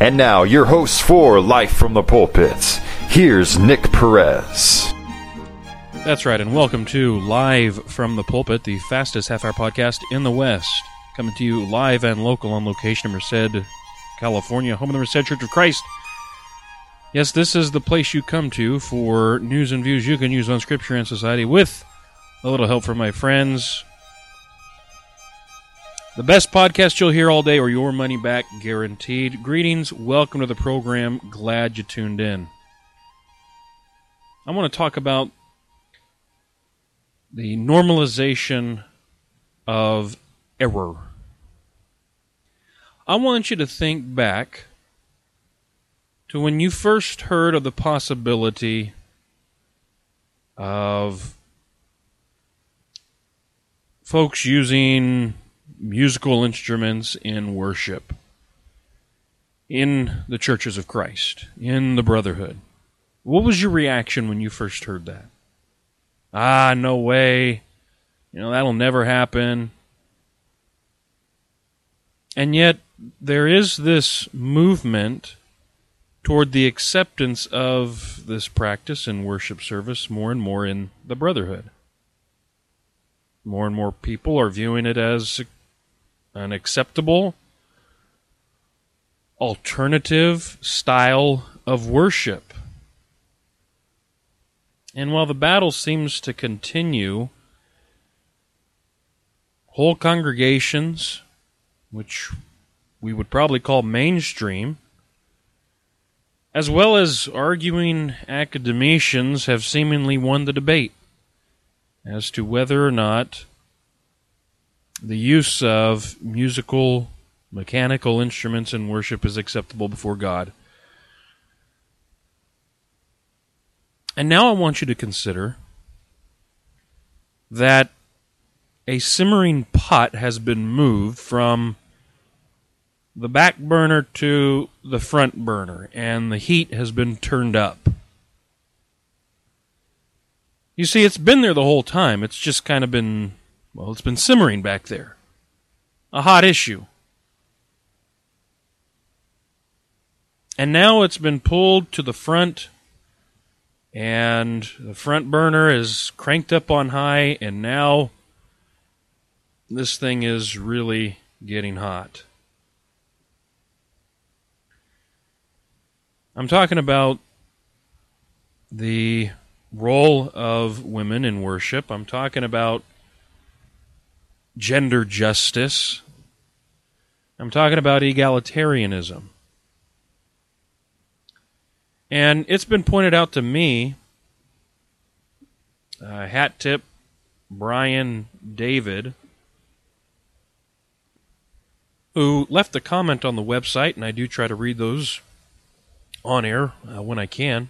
And now, your host for Life from the Pulpit. Here's Nick Perez. That's right, and welcome to Live from the Pulpit, the fastest half-hour podcast in the West. Coming to you live and local on location in Merced, California, home of the Merced Church of Christ. Yes, this is the place you come to for news and views you can use on Scripture and society with a little help from my friends. The best podcast you'll hear all day or your money back guaranteed. Greetings, welcome to the program. Glad you tuned in. I want to talk about the normalization of error. I want you to think back to when you first heard of the possibility of folks using musical instruments in worship, in the churches of Christ, in the brotherhood. What was your reaction when you first heard that? No way. That'll never happen. And yet, there is this movement toward the acceptance of this practice in worship service more and more in the brotherhood. More and more people are viewing it as an acceptable, alternative style of worship. And while the battle seems to continue, whole congregations, which we would probably call mainstream, as well as arguing academicians, have seemingly won the debate as to whether or not the use of musical, mechanical instruments in worship is acceptable before God. And now I want you to consider that a simmering pot has been moved from the back burner to the front burner, and the heat has been turned up. You see, it's been there the whole time. It's just kind of been, it's been simmering back there. A hot issue. And now it's been pulled to the front, and the front burner is cranked up on high, and now this thing is really getting hot. I'm talking about the role of women in worship. I'm talking about gender justice. I'm talking about egalitarianism. And it's been pointed out to me, hat tip Brian David, who left a comment on the website, and I do try to read those on air when I can.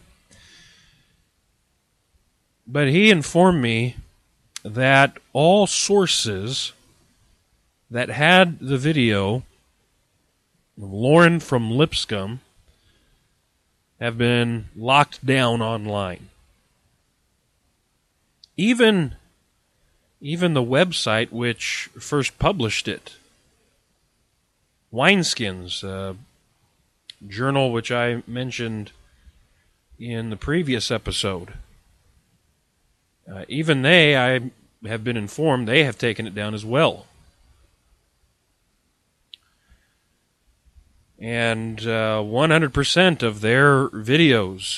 But he informed me that all sources that had the video of Lauren from Lipscomb have been locked down online. Even the website which first published it, Wineskins, journal which I mentioned in the previous episode. Even they, I have been informed, they have taken it down as well. And 100% of their videos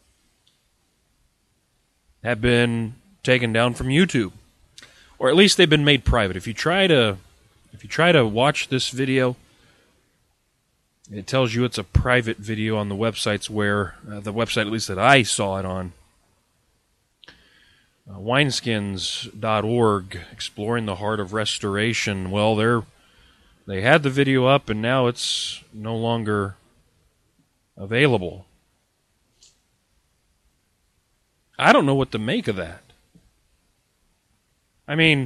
have been taken down from YouTube, or at least they've been made private. If you try to watch this video, it tells you it's a private video on the websites where, the website at least that I saw it on, wineskins.org, exploring the heart of restoration. Well, they had the video up and now it's no longer available. I don't know what to make of that. I mean,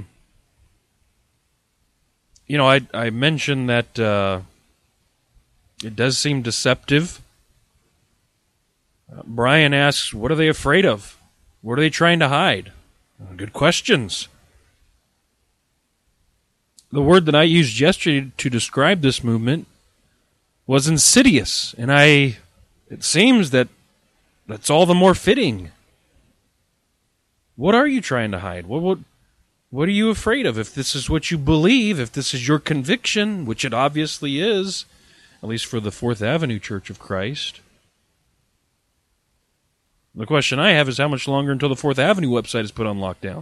I mentioned that it does seem deceptive. Brian asks, what are they afraid of? What are they trying to hide? Good questions. The word that I used yesterday to describe this movement was insidious, and it seems that that's all the more fitting. What are you trying to hide? What are you afraid of? If this is what you believe, if this is your conviction, which it obviously is, at least for the Fourth Avenue Church of Christ. The question I have is how much longer until the Fourth Avenue website is put on lockdown?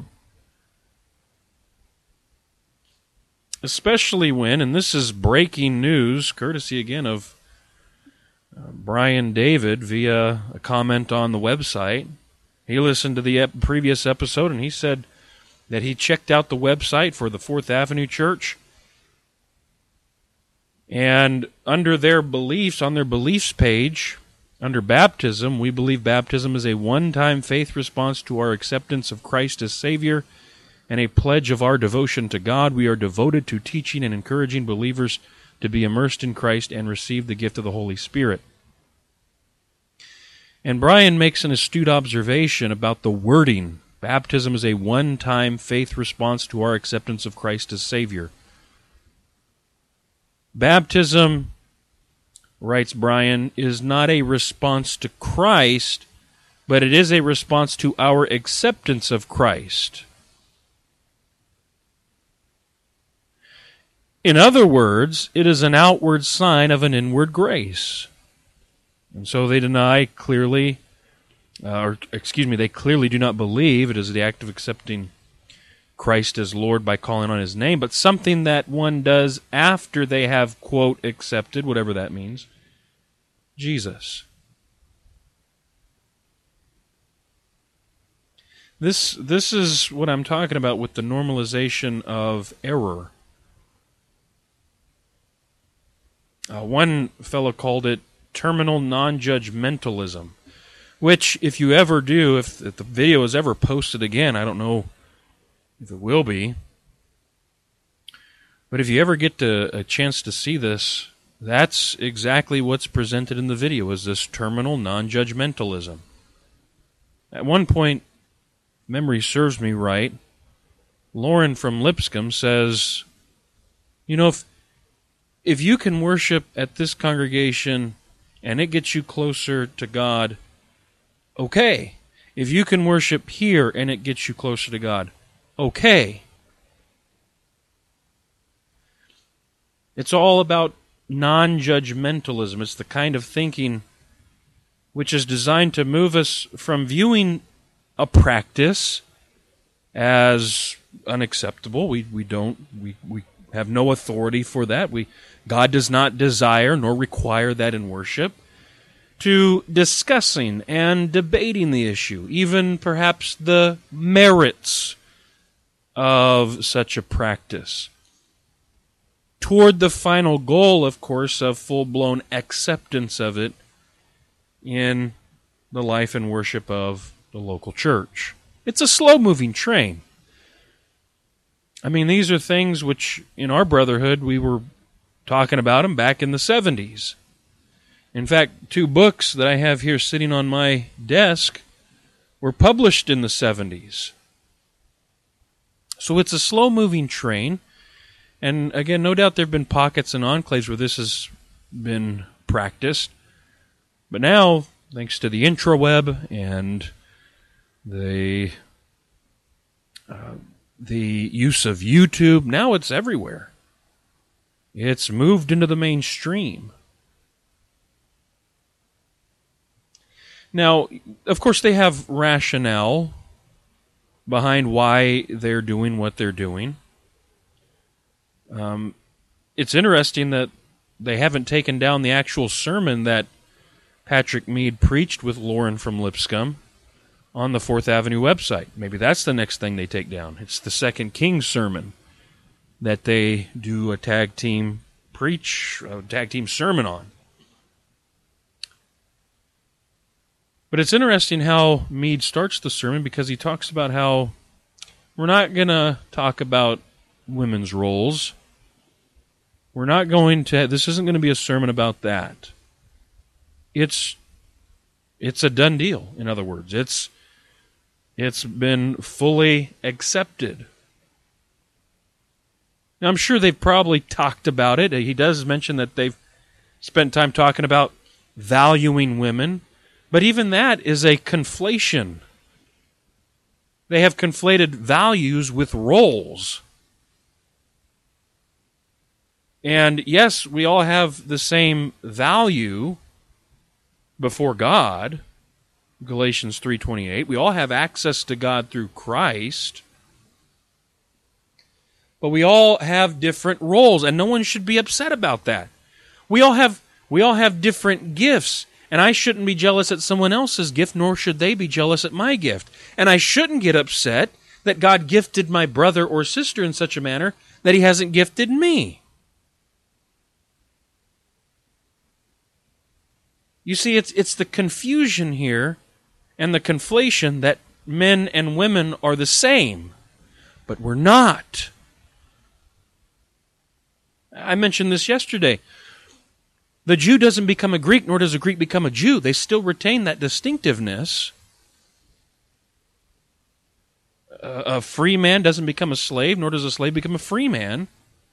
Especially when, and this is breaking news, courtesy again of Brian David via a comment on the website. He listened to the previous episode and he said that he checked out the website for the Fourth Avenue Church, and under their beliefs, on their beliefs page, under baptism, we believe baptism is a one-time faith response to our acceptance of Christ as Savior and a pledge of our devotion to God. We are devoted to teaching and encouraging believers to be immersed in Christ and receive the gift of the Holy Spirit. And Brian makes an astute observation about the wording. Baptism is a one-time faith response to our acceptance of Christ as Savior. Baptism, writes Brian, is not a response to Christ, but it is a response to our acceptance of Christ. In other words, it is an outward sign of an inward grace. And so they they clearly do not believe it is the act of accepting Christ as Lord by calling on His name, but something that one does after they have, quote, accepted, whatever that means, Jesus. This is what I'm talking about with the normalization of error. One fellow called it terminal non-judgmentalism, which if you ever do, if the video is ever posted again, I don't know if it will be, but if you ever get a chance to see this, that's exactly what's presented in the video, is this terminal non-judgmentalism. At one point, memory serves me right, Lauren from Lipscomb says, you know, if you can worship at this congregation and it gets you closer to God, okay. If you can worship here and it gets you closer to God, okay. It's all about non-judgmentalism. It's the kind of thinking which is designed to move us from viewing a practice as unacceptable. We have no authority for that. God does not desire nor require that in worship, to discussing and debating the issue, even perhaps the merits of such a practice, toward the final goal, of course, of full-blown acceptance of it in the life and worship of the local church. It's a slow-moving train. I mean, these are things which, in our brotherhood, we were talking about them back in the 70s. In fact, 2 books that I have here sitting on my desk were published in the 70s. So it's a slow-moving train. And again, no doubt there have been pockets and enclaves where this has been practiced. But now, thanks to the intraweb and the use of YouTube, now it's everywhere. It's moved into the mainstream. Now, of course, they have rationale behind why they're doing what they're doing. It's interesting that they haven't taken down the actual sermon that Patrick Mead preached with Lauren from Lipscomb on the Fourth Avenue website. Maybe that's the next thing they take down. It's the 2 Kings sermon that they do a tag team sermon on. But it's interesting how Mead starts the sermon, because he talks about how we're not going to talk about women's roles. We're not going to, this isn't going to be a sermon about that. It's a done deal, in other words. It's been fully accepted. Now, I'm sure they've probably talked about it. He does mention that they've spent time talking about valuing women, but even that is a conflation. They have conflated values with roles. And yes, we all have the same value before God, Galatians 3:28. We all have access to God through Christ. But we all have different roles, and no one should be upset about that. We all have different gifts, and I shouldn't be jealous at someone else's gift, nor should they be jealous at my gift. And I shouldn't get upset that God gifted my brother or sister in such a manner that He hasn't gifted me. You see, it's the confusion here and the conflation that men and women are the same, but we're not. I mentioned this yesterday. The Jew doesn't become a Greek, nor does a Greek become a Jew. They still retain that distinctiveness. A free man doesn't become a slave, nor does a slave become a free man.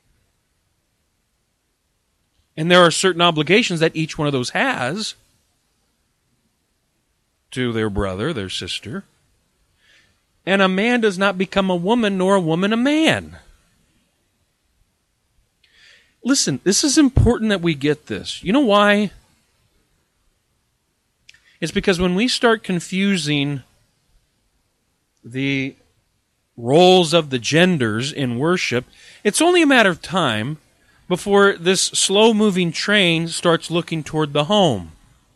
And there are certain obligations that each one of those has to their brother, their sister. And a man does not become a woman, nor a woman a man. Listen, this is important that we get this. You know why? It's because when we start confusing the roles of the genders in worship, it's only a matter of time before this slow-moving train starts looking toward the home.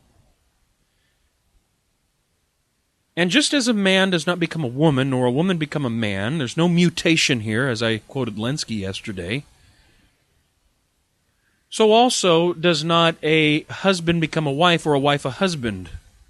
And just as a man does not become a woman, nor a woman become a man, there's no mutation here, as I quoted Lenski yesterday, so also does not a husband become a wife or a wife a husband.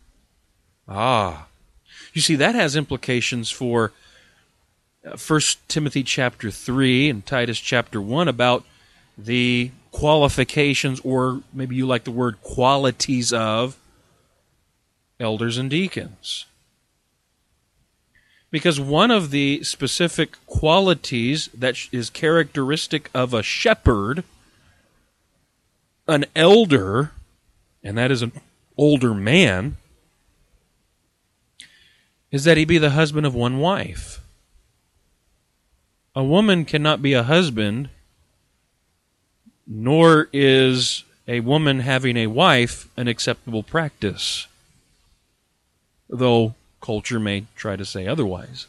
You see, that has implications for 1 Timothy chapter 3 and Titus chapter 1 about the qualifications, or maybe you like the word qualities, of elders and deacons. Because one of the specific qualities that is characteristic of a shepherd, an elder, and that is an older man, is that he be the husband of one wife. A woman cannot be a husband, nor is a woman having a wife an acceptable practice, though culture may try to say otherwise.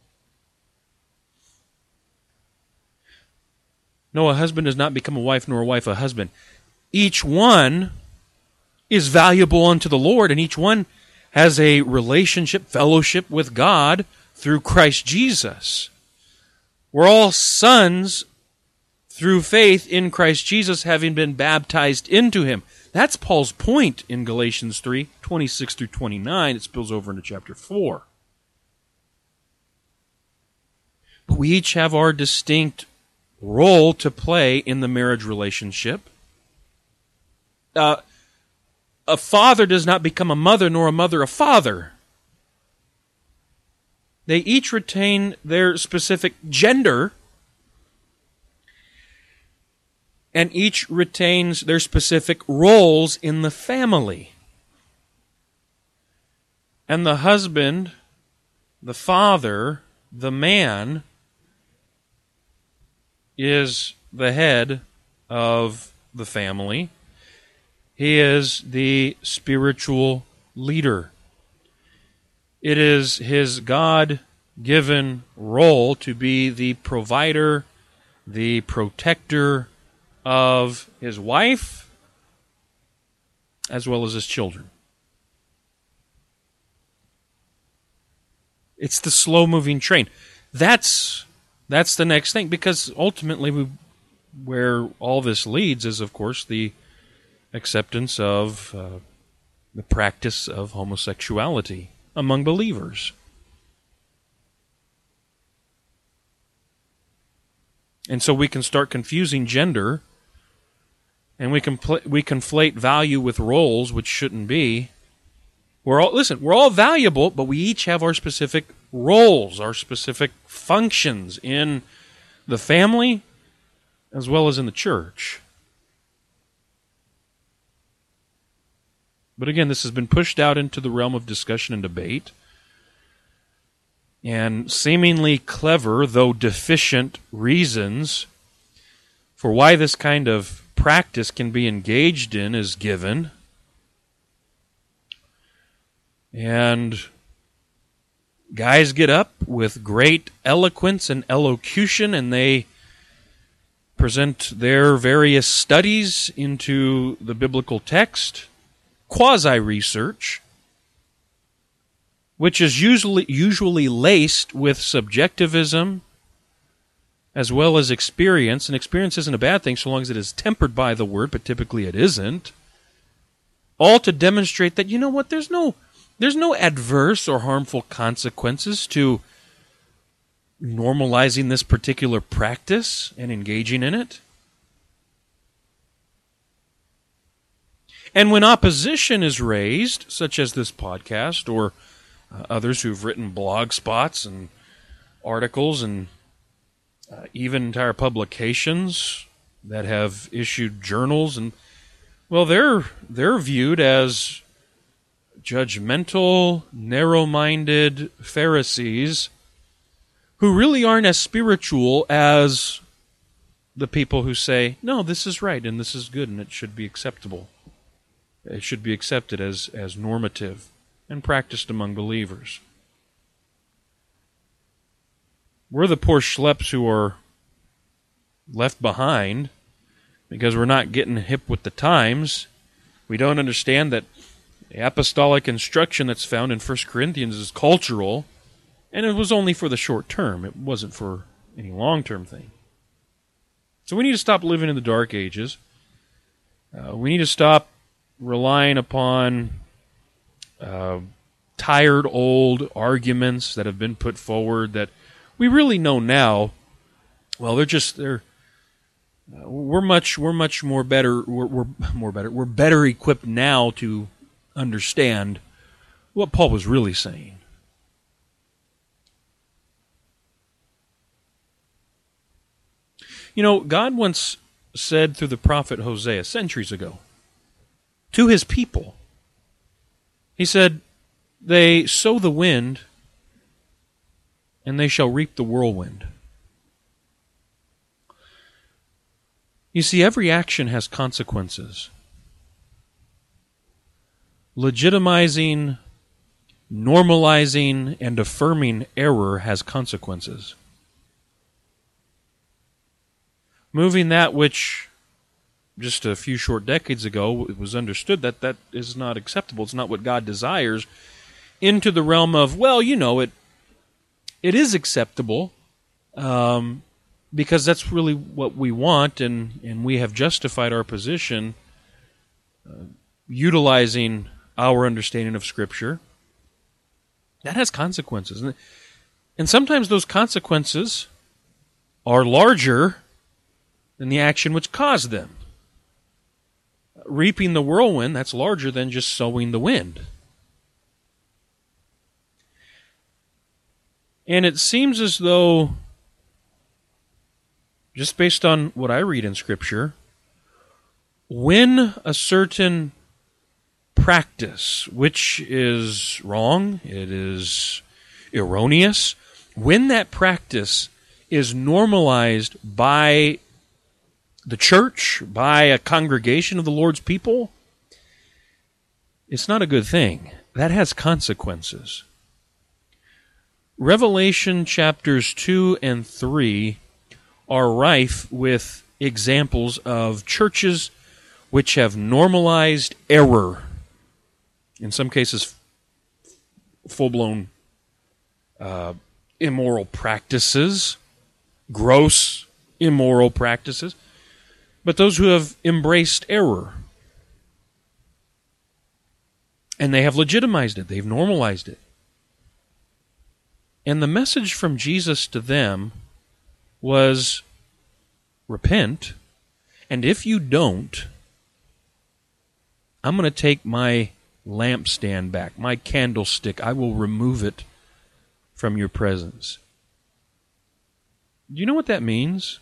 No, a husband does not become a wife, nor a wife a husband. Each one is valuable unto the Lord, and each one has a relationship, fellowship with God through Christ Jesus. We're all sons through faith in Christ Jesus, having been baptized into Him. That's Paul's point in Galatians 3, 26 through 29. It spills over into chapter 4. But we each have our distinct role to play in the marriage relationship. A father does not become a mother, nor a mother a father. They each retain their specific gender, and each retains their specific roles in the family. And the husband, the father, the man, is the head of the family. He is the spiritual leader. It is his God-given role to be the provider, the protector of his wife, as well as his children. It's the slow-moving train. That's the next thing, because ultimately where all this leads is, of course, the acceptance of the practice of homosexuality among believers. And so we can start confusing gender, and we conflate value with roles, which shouldn't be. We're all valuable, but we each have our specific roles, our specific functions in the family as well as in the church. But again, this has been pushed out into the realm of discussion and debate. And seemingly clever, though deficient, reasons for why this kind of practice can be engaged in is given. And guys get up with great eloquence and elocution, and they present their various studies into the biblical text, quasi-research, which is usually laced with subjectivism as well as experience. And experience isn't a bad thing so long as it is tempered by the Word, but typically it isn't. All to demonstrate that, you know what, there's no adverse or harmful consequences to normalizing this particular practice and engaging in it. And when opposition is raised, such as this podcast or others who've written blog spots and articles and even entire publications that have issued journals, and well, they're viewed as judgmental, narrow-minded Pharisees who really aren't as spiritual as the people who say, no, this is right and this is good and it should be acceptable. It should be accepted as normative and practiced among believers. We're the poor schleps who are left behind because we're not getting hip with the times. We don't understand that the apostolic instruction that's found in 1 Corinthians is cultural, and it was only for the short term. It wasn't for any long-term thing. So we need to stop living in the dark ages. We need to stop relying upon tired old arguments that have been put forward that we really know now. Well, we're much more better. We're better equipped now to understand what Paul was really saying. You know, God once said through the prophet Hosea centuries ago to his people, he said, they sow the wind and they shall reap the whirlwind. You see, every action has consequences. Legitimizing, normalizing, and affirming error has consequences. Moving that which just a few short decades ago it was understood that is not acceptable, it's not what God desires, into the realm of, well, you know, it is acceptable because that's really what we want, and we have justified our position utilizing our understanding of Scripture. That has consequences. And sometimes those consequences are larger than the action which caused them. Reaping the whirlwind, that's larger than just sowing the wind. And it seems as though, just based on what I read in Scripture, when a certain practice, which is wrong, it is erroneous, when that practice is normalized by the church, by a congregation of the Lord's people, it's not a good thing. That has consequences. Revelation chapters 2 and 3 are rife with examples of churches which have normalized error. In some cases, full-blown immoral practices, gross immoral practices, but those who have embraced error. And they have legitimized it. They've normalized it. And the message from Jesus to them was, repent, and if you don't, I'm going to take my lampstand back, my candlestick. I will remove it from your presence. Do you know what that means?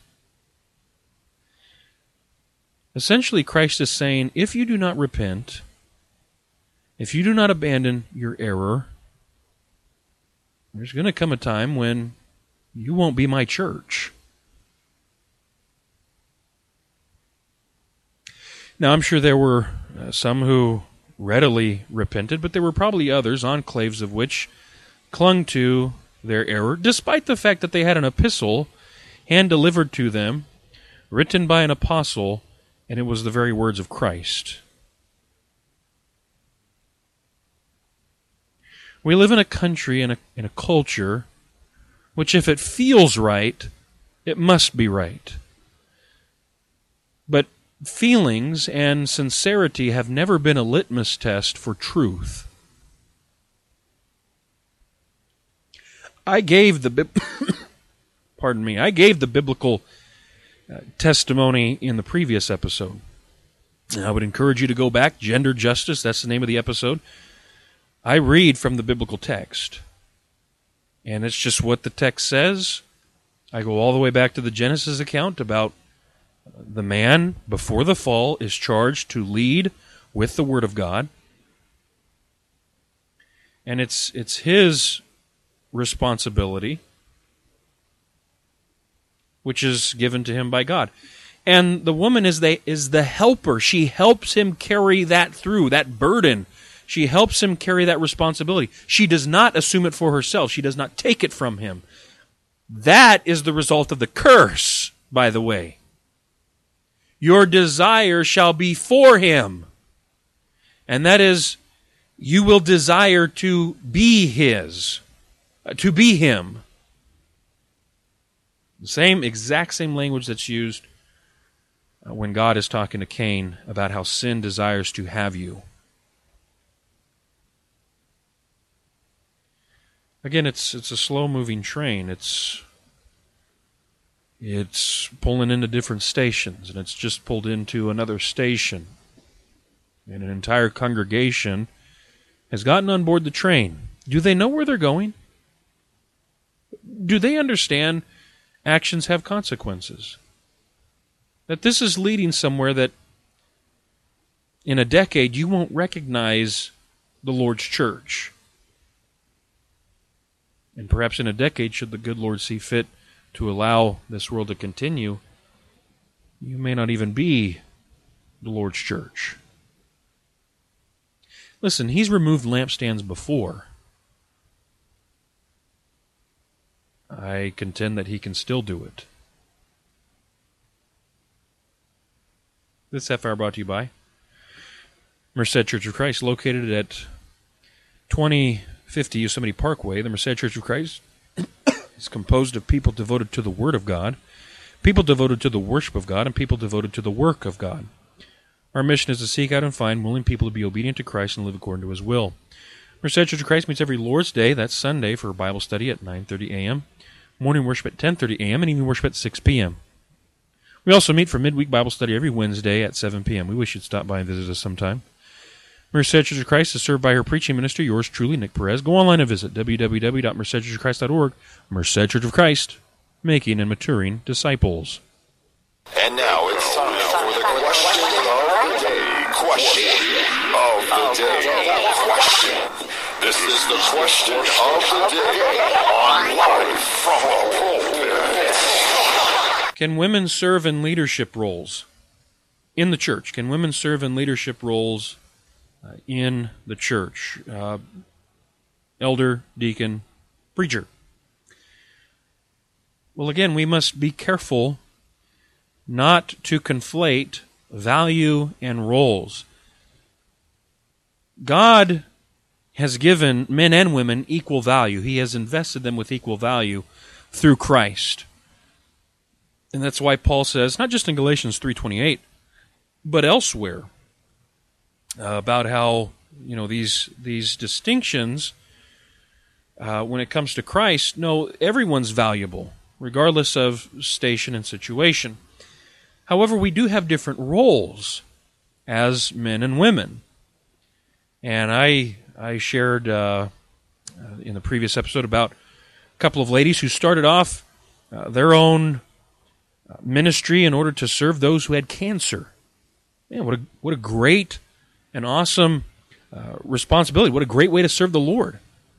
Essentially, Christ is saying, if you do not repent, if you do not abandon your error, there's going to come a time when you won't be my church. Now, I'm sure there were some who readily repented, but there were probably others, enclaves of which clung to their error, despite the fact that they had an epistle hand-delivered to them, written by an apostle, and it was the very words of Christ. We live in a country and in a culture which, if it feels right, it must be right. But feelings and sincerity have never been a litmus test for truth. I gave the biblical testimony in the previous episode. I would encourage you to go back. Gender Justice, that's the name of the episode. I read from the biblical text, and it's just what the text says. I go all the way back to the Genesis account about the man before the fall is charged to lead with the Word of God, and it's his responsibility, which is given to him by God. And the woman is the helper. She helps him carry that through, that burden. She helps him carry that responsibility. She does not assume it for herself. She does not take it from him. That is the result of the curse, by the way. Your desire shall be for him. And that is, you will desire to be his, to be him. The exact same language that's used when God is talking to Cain about how sin desires to have you. Again, it's a slow-moving train. It's pulling into different stations, and it's just pulled into another station. And an entire congregation has gotten on board the train. Do they know where they're going? Do they understand actions have consequences? That this is leading somewhere that in a decade you won't recognize the Lord's church. And perhaps in a decade, should the good Lord see fit to allow this world to continue, you may not even be the Lord's church. Listen, he's removed lampstands before. I contend that he can still do it. This half hour brought to you by Merced Church of Christ, located at 2050 Yosemite Parkway. The Merced Church of Christ is composed of people devoted to the Word of God, people devoted to the worship of God, and people devoted to the work of God. Our mission is to seek out and find willing people to be obedient to Christ and live according to His will. Merced Church of Christ meets every Lord's Day. That's Sunday for Bible study at 9:30 a.m., morning worship at 10:30 a.m., and evening worship at 6 p.m. We also meet for midweek Bible study every Wednesday at 7 p.m. We wish you'd stop by and visit us sometime. Merced Church of Christ is served by her preaching minister, yours truly, Nick Perez. Go online and visit www.mercedchurchofchrist.org. Merced Church of Christ, making and maturing disciples. And now it's time for the question of the day. Question of the day. Question. This is the question of the day on Live from the Pulpit. Can women serve in leadership roles in the church? Can women serve in leadership roles in the church? Elder, deacon, preacher. Well, again, we must be careful not to conflate value and roles. God has given men and women equal value. He has invested them with equal value through Christ. And that's why Paul says, not just in Galatians 3:28, but elsewhere, about how these distinctions, when it comes to Christ, no, everyone's valuable, regardless of station and situation. However, we do have different roles as men and women. And I shared in the previous episode about a couple of ladies who started off their own ministry in order to serve those who had cancer. Man, what a great and awesome responsibility. What a great way to serve the Lord.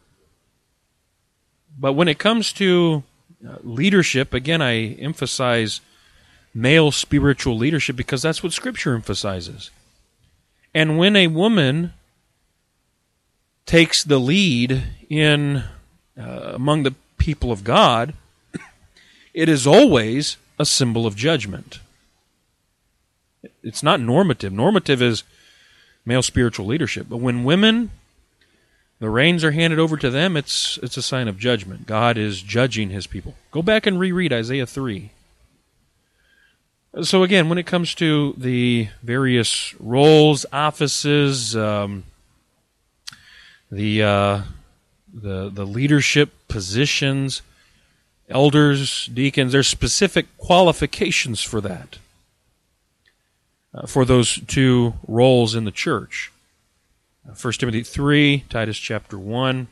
But when it comes to leadership, again, I emphasize male spiritual leadership because that's what Scripture emphasizes. And when a woman takes the lead in among the people of God, it is always a symbol of judgment. It's not normative. Normative is male spiritual leadership. But when women, the reins are handed over to them, it's a sign of judgment. God is judging His people. Go back and reread Isaiah 3. So again, when it comes to the various roles, offices, the leadership positions, elders, deacons, there's specific qualifications for that, for those two roles in the church. 1 Timothy 3, Titus chapter 1,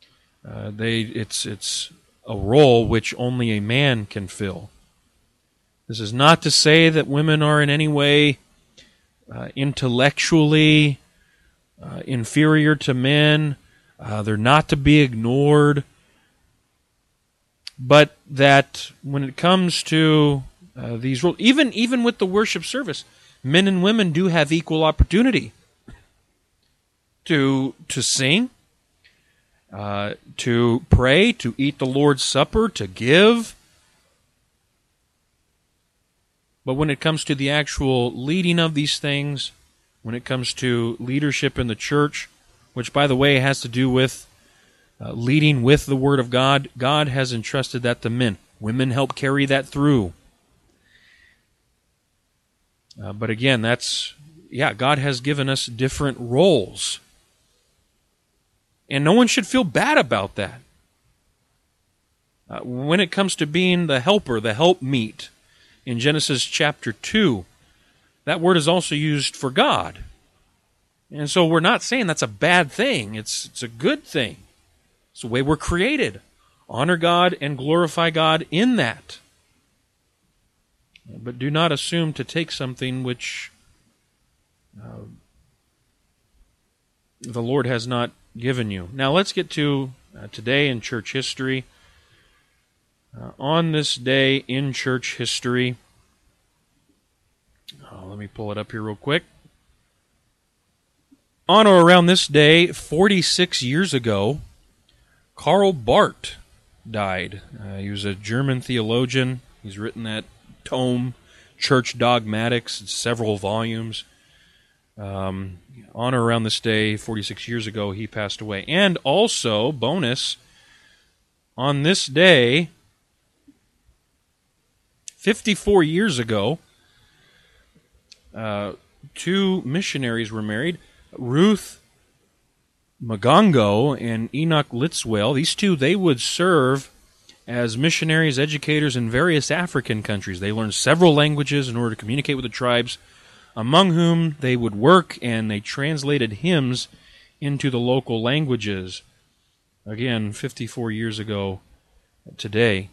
it's a role which only a man can fill. This is not to say that women are in any way intellectually inferior to men. They're not to be ignored. But that when it comes to these roles, even with the worship service, men and women do have equal opportunity to sing, to pray, to eat the Lord's Supper, to give. But when it comes to the actual leading of these things, when it comes to leadership in the church, which, by the way, has to do with leading with the Word of God, God has entrusted that to men. Women help carry that through. But again, God has given us different roles. And no one should feel bad about that. When it comes to being the helper, the helpmeet, in Genesis chapter 2, that word is also used for God. And so we're not saying that's a bad thing. It's a good thing. It's the way we're created. Honor God and glorify God in that. But do not assume to take something which the Lord has not given you. Now let's get to today in church history. On this day in church history, let me pull it up here real quick. On or around this day, 46 years ago, Karl Barth died. He was a German theologian. He's written that tome, Church Dogmatics, in several volumes. On or around this day, 46 years ago, he passed away. And also, bonus, on this day, 54 years ago, two missionaries were married, Ruth Magongo and Enoch Litzwell. These two, they would serve as missionaries, educators in various African countries. They learned several languages in order to communicate with the tribes, among whom they would work, and they translated hymns into the local languages. Again, 54 years ago today.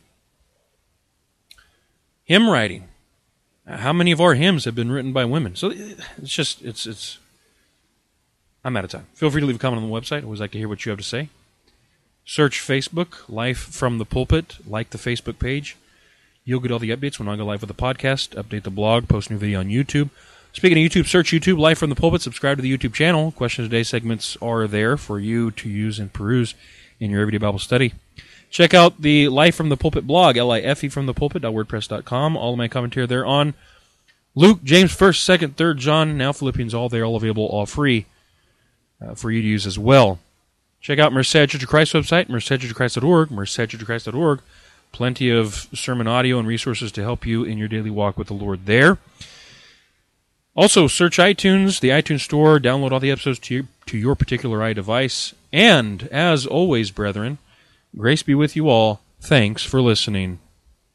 Hymn writing. How many of our hymns have been written by women? So it's I'm out of time. Feel free to leave a comment on the website. I always like to hear what you have to say. Search Facebook, Life from the Pulpit. Like the Facebook page. You'll get all the updates when I go live with the podcast, update the blog, post a new video on YouTube. Speaking of YouTube, search YouTube, Life from the Pulpit. Subscribe to the YouTube channel. Question of the Day segments are there for you to use and peruse in your everyday Bible study. Check out the Life from the Pulpit blog, lifefromthepulpit.wordpress.com. All of my commentary there on Luke, James, 1st, 2nd, 3rd, John, now Philippians, all there, all available, all free for you to use as well. Check out Merced Church of Christ website, mercedchurchofchrist.org, mercedchurchofchrist.org. Plenty of sermon audio and resources to help you in your daily walk with the Lord there. Also, search iTunes, the iTunes Store, download all the episodes to your particular iDevice. And, as always, brethren, grace be with you all. Thanks for listening.